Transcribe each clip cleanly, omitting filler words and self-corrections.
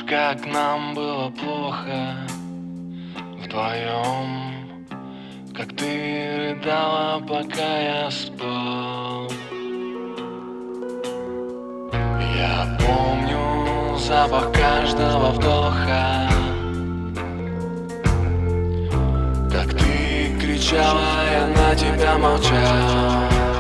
как нам было плохо вдвоем, как ты рыдала, пока я спал. Я помню запах каждого вдоха, как ты кричала, я на тебя молчал.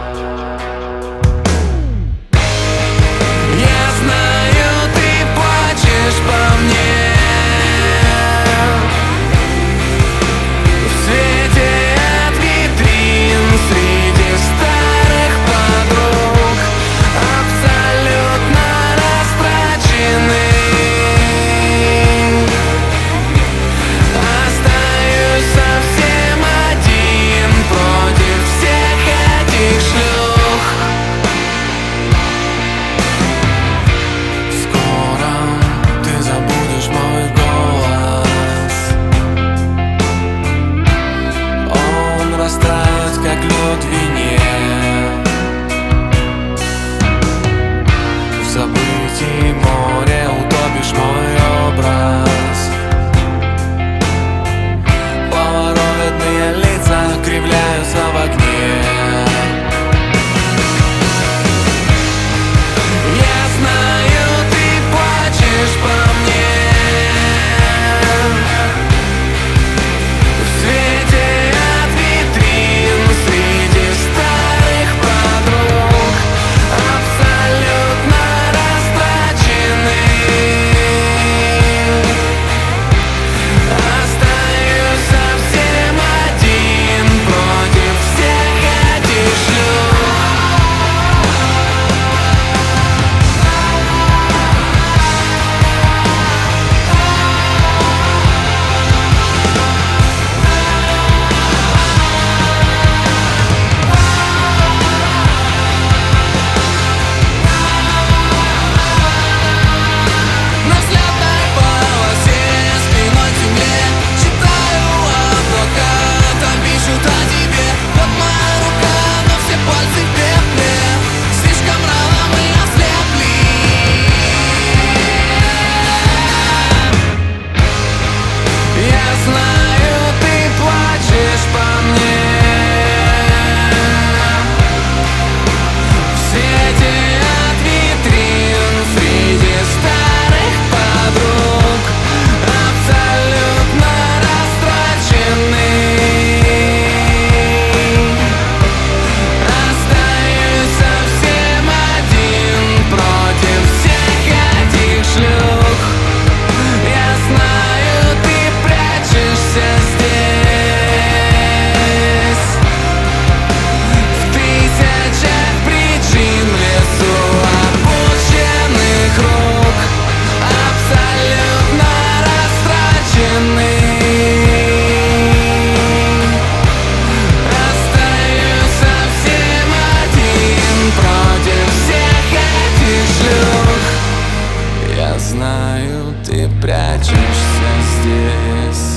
Как лед в вине, в забытии море утопишь мой образ. Поворотные лица кривляются в огне. Я знаю, ты плачешь по мне. В свете от витрин, среди старых подруг, абсолютно растраченный. Остаюсь совсем один против всех этих шлюх. Знаю, ты прячешься здесь.